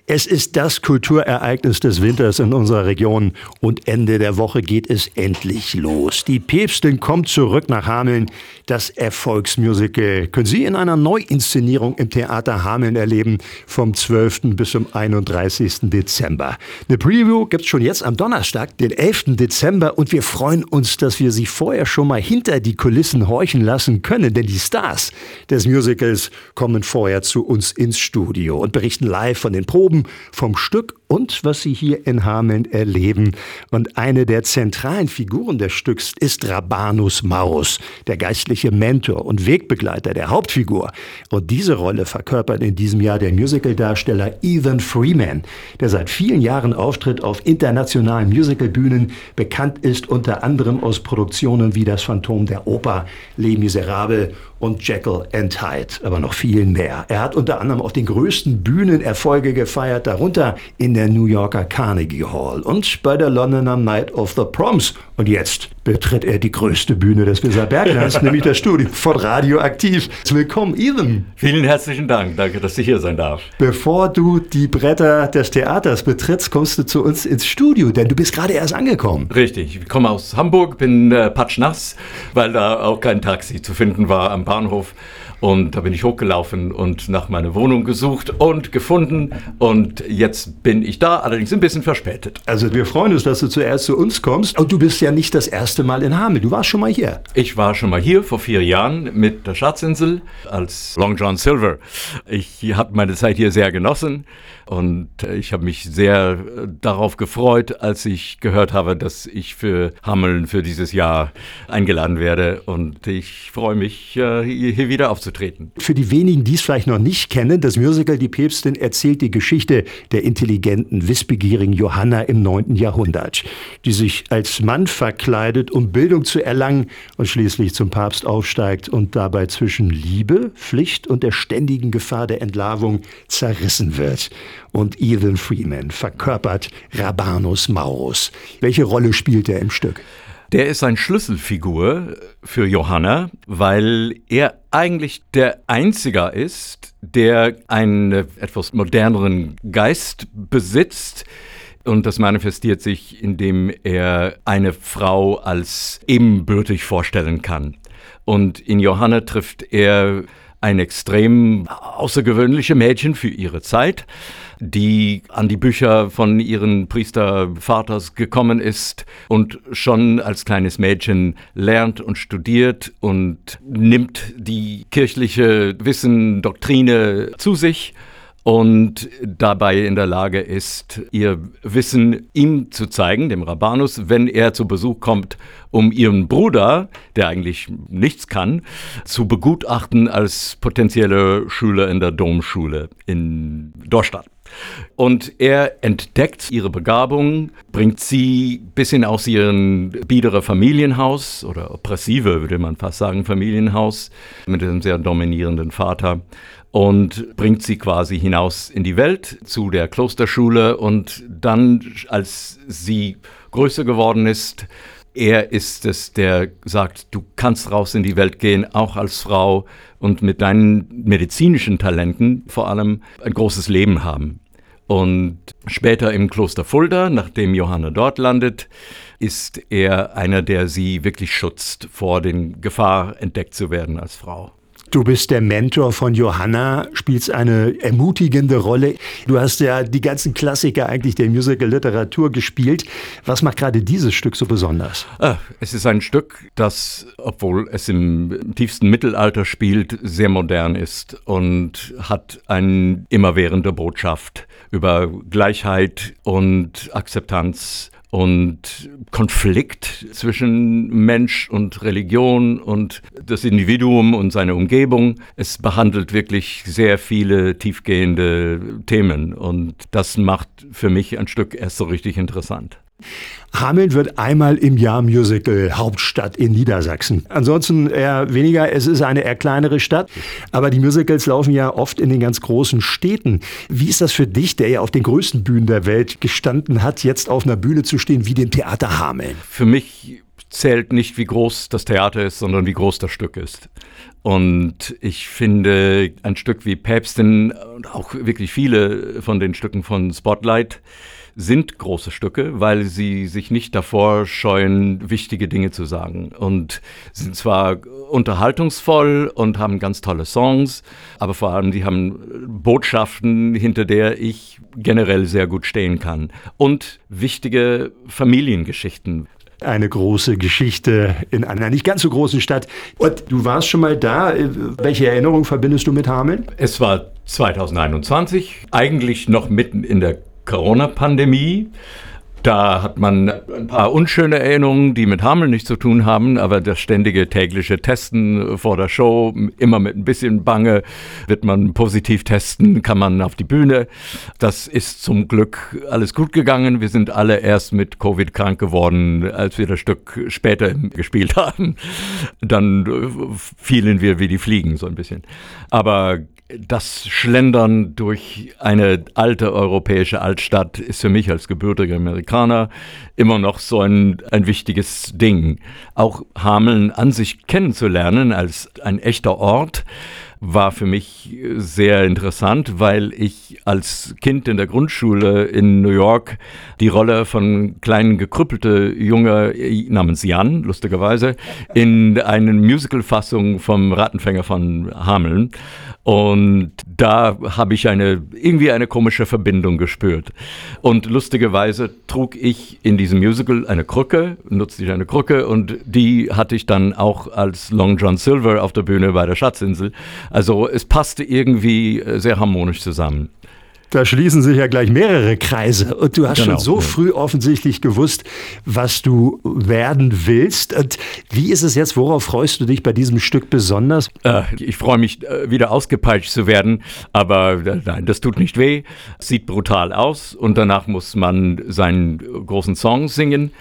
Es ist das Kulturereignis des Winters in unserer Region und Ende der Woche geht es endlich los. Die Päpstin kommt zurück nach Hameln. Das Erfolgsmusical können Sie in einer Neuinszenierung im Theater Hameln erleben vom 12. bis zum 31. Dezember. Eine Preview gibt's schon jetzt am Donnerstag, den 11. Dezember und wir freuen uns, dass wir Sie vorher schon mal hinter die Kulissen horchen lassen können, denn die Stars des Musicals kommen vorher zu uns ins Studio und berichten live von den Proben, vom Stück und was sie hier in Hameln erleben. Und eine der zentralen Figuren des Stücks ist Rabanus Maurus, der geistliche Mentor und Wegbegleiter der Hauptfigur. Und diese Rolle verkörpert in diesem Jahr der Musicaldarsteller Ethan Freeman, der seit vielen Jahren auftritt auf internationalen Musicalbühnen, bekannt ist unter anderem aus Produktionen wie Das Phantom der Oper, Les Miserables und Jekyll and Hyde, aber noch viel mehr. Er hat unter anderem auf den größten Bühnenerfolge gefeiert, darunter in der New Yorker Carnegie Hall und bei der Londoner Night of the Proms. Und jetzt betritt er die größte Bühne des Weserberglands, nämlich das Studio von Radioaktiv. Willkommen, Ethan. Vielen herzlichen Dank. Danke, dass ich hier sein darf. Bevor du die Bretter des Theaters betrittst, kommst du zu uns ins Studio, denn du bist gerade erst angekommen. Richtig. Ich komme aus Hamburg, bin patschnass, weil da auch kein Taxi zu finden war am Bahnhof. Und da bin ich hochgelaufen und nach meiner Wohnung gesucht und gefunden. Und jetzt bin ich da, allerdings ein bisschen verspätet. Also wir freuen uns, dass du zuerst zu uns kommst. Und du bist ja nicht das erste Mal in Hameln. Du warst schon mal hier. Ich war schon mal hier vor 4 Jahren mit der Schatzinsel als Long John Silver. Ich habe meine Zeit hier sehr genossen. Und ich habe mich sehr darauf gefreut, als ich gehört habe, dass ich für Hameln für dieses Jahr eingeladen werde. Und ich freue mich, hier wieder aufzutreten. Für die wenigen, die es vielleicht noch nicht kennen, das Musical Die Päpstin erzählt die Geschichte der intelligenten, wissbegierigen Johanna im 9. Jahrhundert, die sich als Mann verkleidet, um Bildung zu erlangen und schließlich zum Papst aufsteigt und dabei zwischen Liebe, Pflicht und der ständigen Gefahr der Entlarvung zerrissen wird. Und Ethan Freeman verkörpert Rabanus Maurus. Welche Rolle spielt er im Stück? Der ist eine Schlüsselfigur für Johanna, weil er eigentlich der Einzige ist, der einen etwas moderneren Geist besitzt. Und das manifestiert sich, indem er eine Frau als ebenbürtig vorstellen kann. Und in Johanna trifft er ein extrem außergewöhnliche Mädchen für ihre Zeit, die an die Bücher von ihren Priestervaters gekommen ist und schon als kleines Mädchen lernt und studiert und nimmt die kirchliche Wissen, Doktrine zu sich und dabei in der Lage ist, ihr Wissen ihm zu zeigen, dem Rabanus, wenn er zu Besuch kommt, um ihren Bruder, der eigentlich nichts kann, zu begutachten als potenzieller Schüler in der Domschule in Dorstadt. Und er entdeckt ihre Begabung, bringt sie bis hin aus ihrem biederen Familienhaus oder oppressive, würde man fast sagen, Familienhaus mit einem sehr dominierenden Vater und bringt sie quasi hinaus in die Welt zu der Klosterschule und dann, als sie größer geworden ist, er ist es, der sagt, du kannst raus in die Welt gehen, auch als Frau und mit deinen medizinischen Talenten vor allem ein großes Leben haben. Und später im Kloster Fulda, nachdem Johanna dort landet, ist er einer, der sie wirklich schützt vor der Gefahr, entdeckt zu werden als Frau. Du bist der Mentor von Johanna, spielst eine ermutigende Rolle. Du hast ja die ganzen Klassiker eigentlich der Musical-Literatur gespielt. Was macht gerade dieses Stück so besonders? Es ist ein Stück, das, obwohl es im tiefsten Mittelalter spielt, sehr modern ist und hat eine immerwährende Botschaft über Gleichheit und Akzeptanz und Konflikt zwischen Mensch und Religion und das Individuum und seine Umgebung. Es behandelt wirklich sehr viele tiefgehende Themen und das macht für mich ein Stück erst so richtig interessant. Hameln wird einmal im Jahr Musical Hauptstadt in Niedersachsen. Ansonsten eher weniger, es ist eine eher kleinere Stadt, aber die Musicals laufen ja oft in den ganz großen Städten. Wie ist das für dich, der ja auf den größten Bühnen der Welt gestanden hat, jetzt auf einer Bühne zu stehen wie dem Theater Hameln? Für mich zählt nicht, wie groß das Theater ist, sondern wie groß das Stück ist. Und ich finde, ein Stück wie Päpstin und auch wirklich viele von den Stücken von Spotlight sind große Stücke, weil sie sich nicht davor scheuen, wichtige Dinge zu sagen. Und sind zwar unterhaltungsvoll und haben ganz tolle Songs, aber vor allem, die haben Botschaften, hinter der ich generell sehr gut stehen kann. Und wichtige Familiengeschichten. Eine große Geschichte in einer nicht ganz so großen Stadt. Und du warst schon mal da. Welche Erinnerung verbindest du mit Hameln? Es war 2021, eigentlich noch mitten in der Corona-Pandemie. Da hat man ein paar unschöne Erinnerungen, die mit Hameln nichts zu tun haben, aber das ständige tägliche Testen vor der Show, immer mit ein bisschen Bange, wird man positiv testen, kann man auf die Bühne. Das ist zum Glück alles gut gegangen. Wir sind alle erst mit Covid krank geworden, als wir das Stück später gespielt haben. Dann fielen wir wie die Fliegen so ein bisschen. Aber das Schlendern durch eine alte europäische Altstadt ist für mich als gebürtiger Amerikaner immer noch so ein wichtiges Ding. Auch Hameln an sich kennenzulernen als ein echter Ort war für mich sehr interessant, weil ich als Kind in der Grundschule in New York die Rolle von kleinen gekrüppelte Junge namens Jan, lustigerweise, in einer Musical-Fassung vom Rattenfänger von Hameln. Und da habe ich irgendwie eine komische Verbindung gespürt. Und lustigerweise trug ich in diesem Musical nutzte ich eine Krücke und die hatte ich dann auch als Long John Silver auf der Bühne bei der Schatzinsel. Also es passte irgendwie sehr harmonisch zusammen. Da schließen sich ja gleich mehrere Kreise. Und du hast schon so früh offensichtlich gewusst, was du werden willst. Und wie ist es jetzt? Worauf freust du dich bei diesem Stück besonders? Ich freue mich, wieder ausgepeitscht zu werden. Aber nein, das tut nicht weh. Sieht brutal aus. Und danach muss man seinen großen Song singen.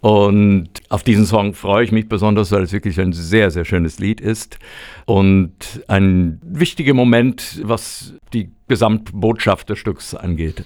Und auf diesen Song freue ich mich besonders, weil es wirklich ein sehr, sehr schönes Lied ist. Und ein wichtiger Moment, was die Gesamtbotschaft des Stücks angeht.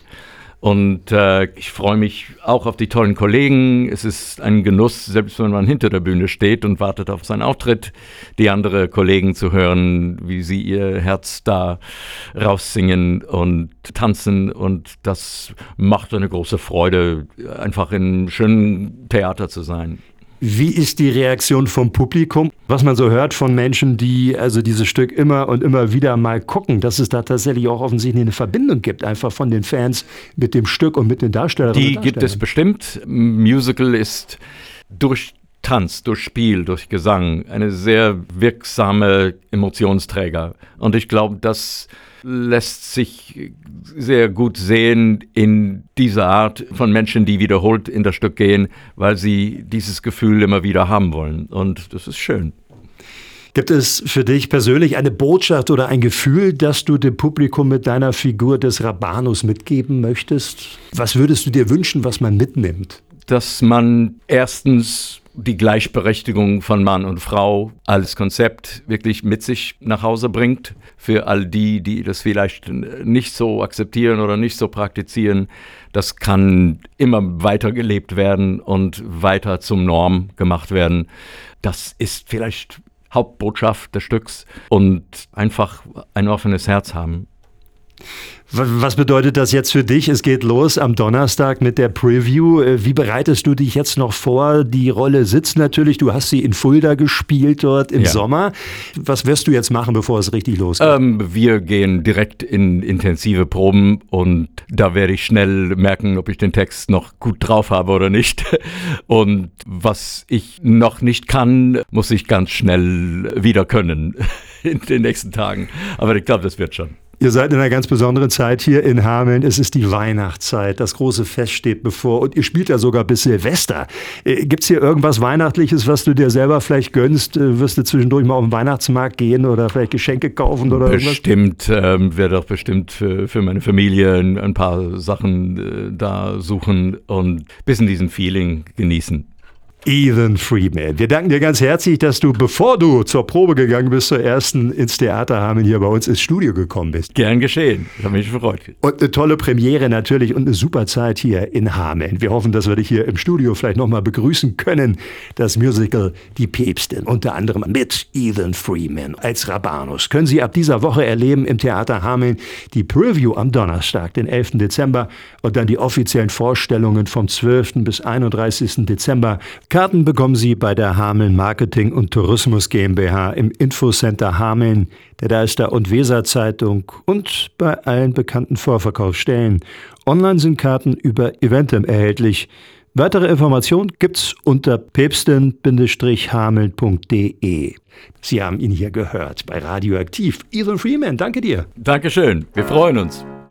Und ich freue mich auch auf die tollen Kollegen. Es ist ein Genuss, selbst wenn man hinter der Bühne steht und wartet auf seinen Auftritt, die anderen Kollegen zu hören, wie sie ihr Herz da raussingen und tanzen. Und das macht eine große Freude, einfach in einem schönen Theater zu sein. Wie ist die Reaktion vom Publikum? Was man so hört von Menschen, die also dieses Stück immer und immer wieder mal gucken, dass es da tatsächlich auch offensichtlich eine Verbindung gibt, einfach von den Fans mit dem Stück und mit den Darstellerinnen und Darstellern. Die gibt es bestimmt. Musical ist durch Tanz, durch Spiel, durch Gesang eine sehr wirksame Emotionsträger. Und ich glaube, das lässt sich sehr gut sehen in dieser Art von Menschen, die wiederholt in das Stück gehen, weil sie dieses Gefühl immer wieder haben wollen. Und das ist schön. Gibt es für dich persönlich eine Botschaft oder ein Gefühl, das du dem Publikum mit deiner Figur des Rabanus mitgeben möchtest? Was würdest du dir wünschen, was man mitnimmt? Dass man erstens die Gleichberechtigung von Mann und Frau als Konzept wirklich mit sich nach Hause bringt. Für all die das vielleicht nicht so akzeptieren oder nicht so praktizieren. Das kann immer weiter gelebt werden und weiter zum Norm gemacht werden. Das ist vielleicht Hauptbotschaft des Stücks und einfach ein offenes Herz haben. Was bedeutet das jetzt für dich? Es geht los am Donnerstag mit der Preview. Wie bereitest du dich jetzt noch vor? Die Rolle sitzt natürlich. Du hast sie in Fulda gespielt dort im Sommer. Was wirst du jetzt machen, bevor es richtig losgeht? Wir gehen direkt in intensive Proben und da werde ich schnell merken, ob ich den Text noch gut drauf habe oder nicht. Und was ich noch nicht kann, muss ich ganz schnell wieder können in den nächsten Tagen. Aber ich glaube, das wird schon. Ihr seid in einer ganz besonderen Zeit hier in Hameln. Es ist die Weihnachtszeit. Das große Fest steht bevor. Und ihr spielt ja sogar bis Silvester. Gibt es hier irgendwas Weihnachtliches, was du dir selber vielleicht gönnst? Wirst du zwischendurch mal auf den Weihnachtsmarkt gehen oder vielleicht Geschenke kaufen oder bestimmt, irgendwas? Werde auch bestimmt für meine Familie ein paar Sachen da suchen und ein bisschen diesen Feeling genießen. Ethan Freeman. Wir danken dir ganz herzlich, dass du, bevor du zur Probe gegangen bist, zur ersten ins Theater Hameln hier bei uns ins Studio gekommen bist. Gern geschehen. Ich habe mich gefreut. Und eine tolle Premiere natürlich und eine super Zeit hier in Hameln. Wir hoffen, dass wir dich hier im Studio vielleicht nochmal begrüßen können. Das Musical Die Päpstin, unter anderem mit Ethan Freeman als Rabanus. Können Sie ab dieser Woche erleben im Theater Hameln. Die Preview am Donnerstag, den 11. Dezember und dann die offiziellen Vorstellungen vom 12. bis 31. Dezember. Karten bekommen Sie bei der Hameln Marketing und Tourismus GmbH im Infocenter Hameln, der Deister und Weser Zeitung und bei allen bekannten Vorverkaufsstellen. Online sind Karten über Eventim erhältlich. Weitere Informationen gibt's unter päpstin-hameln.de. Sie haben ihn hier gehört bei Radioaktiv. Ethan Freeman, danke dir. Dankeschön. Wir freuen uns.